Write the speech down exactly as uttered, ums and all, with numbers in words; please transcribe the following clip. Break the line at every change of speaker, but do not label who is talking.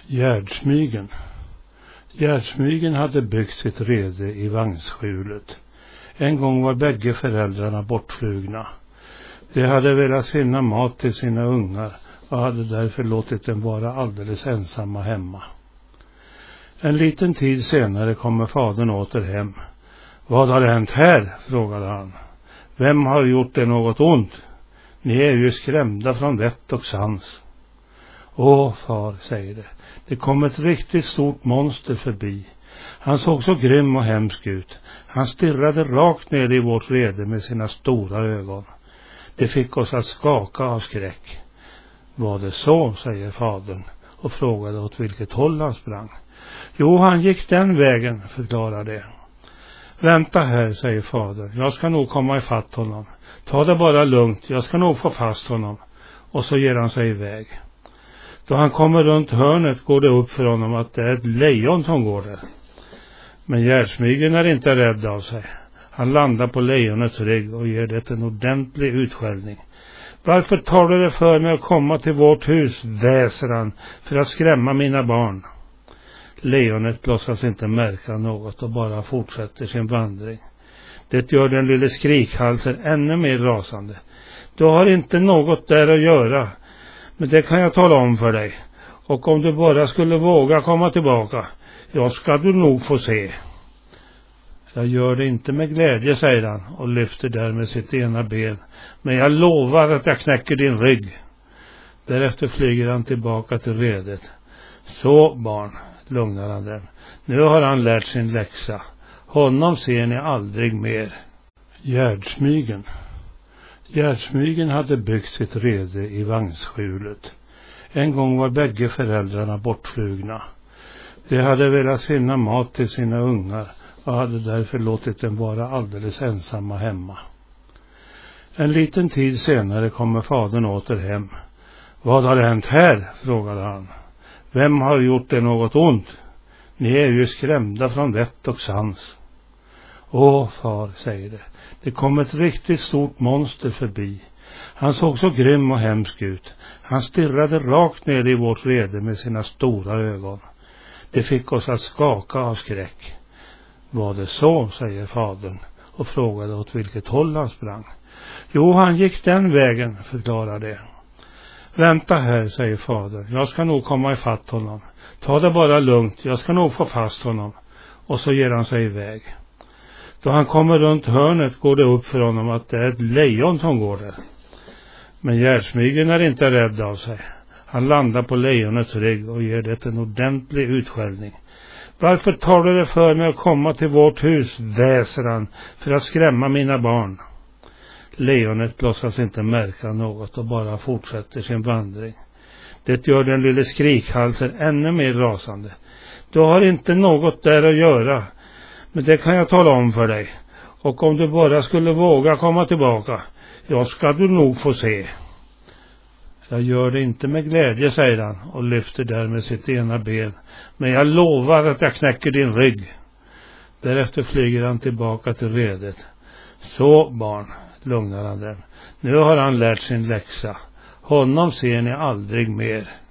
Gärdsmygen. Gärdsmygen hade byggt sitt rede i vagnsskjulet. En gång var bägge föräldrarna bortflugna. De hade velat finna mat till sina ungar och hade därför låtit dem vara alldeles ensamma hemma. En liten tid senare kommer fadern åter hem. Vad har hänt här? Frågade han. Vem har gjort det något ont? Ni är ju skrämda från vett och sans. Åh, far, säger det. Det kom ett riktigt stort monster förbi. Han såg så grym och hemsk ut. Han stirrade rakt ner i vårt rede med sina stora ögon. Det fick oss att skaka av skräck. Var det så, säger fadern och frågade åt vilket håll han sprang. Jo, han gick den vägen, förklarar det. Vänta här, säger fadern. Jag ska nog komma ifatt honom. Ta det bara lugnt, jag ska nog få fast honom. Och så ger han sig iväg. Då han kommer runt hörnet går det upp för honom att det är ett lejon som går där. Men Gärdsmygen är inte rädd av sig. Han landar på lejonets rygg och ger det en ordentlig utskällning. Varför tar du det för mig att komma till vårt hus, väser han, för att skrämma mina barn? Lejonet låtsas inte märka något och bara fortsätter sin vandring. Det gör den lille skrikhalsen ännu mer rasande. Du har inte något där att göra, men det kan jag tala om för dig. Och om du bara skulle våga komma tillbaka, ja, ska du nog få se. Jag gör det inte med glädje, säger han och lyfter därmed sitt ena ben. Men jag lovar att jag knäcker din rygg. Därefter flyger han tillbaka till redet. Så, barn, lugnar han dem. Nu har han lärt sin läxa. Honom ser ni aldrig mer. Gärdsmygen. Gärdsmygen hade byggt sitt rede i vagnsskjulet. En gång var bägge föräldrarna bortflugna. De hade velat finna mat till sina ungar och hade därför låtit dem vara alldeles ensamma hemma. En liten tid senare kommer fadern åter hem. Vad har hänt här? Frågade han. Vem har gjort det något ont? Ni är ju skrämda från vett och sans. Åh, far, säger det. Det kom ett riktigt stort monster förbi. Han såg så grym och hemsk ut. Han stirrade rakt ner i vårt rede med sina stora ögon. Det fick oss att skaka av skräck. Var det så, säger fadern och frågade åt vilket håll han sprang. Jo, han gick den vägen, förklarar det. Vänta här, säger fadern. Jag ska nog komma ifatt honom. Ta det bara lugnt, jag ska nog få fast honom. Och så ger han sig iväg. Då han kommer runt hörnet går det upp för honom att det är ett lejon som går där. Men Gärdsmygen är inte rädd av sig. Han landar på lejonets rygg och ger det en ordentlig utskällning. Varför tar du det för mig att komma till vårt hus, väser han, för att skrämma mina barn? Lejonet låtsas inte märka något och bara fortsätter sin vandring. Det gör den lille skrikhalsen ännu mer rasande. Du har inte något där att göra, men det kan jag tala om för dig. Och om du bara skulle våga komma tillbaka, ja, ska du nog få se. Jag gör det inte med glädje, säger han och lyfter därmed sitt ena ben. Men jag lovar att jag knäcker din rygg. Därefter flyger han tillbaka till redet. Så, barn, lugnar han dem. Nu har han lärt sin läxa. Honom ser ni aldrig mer.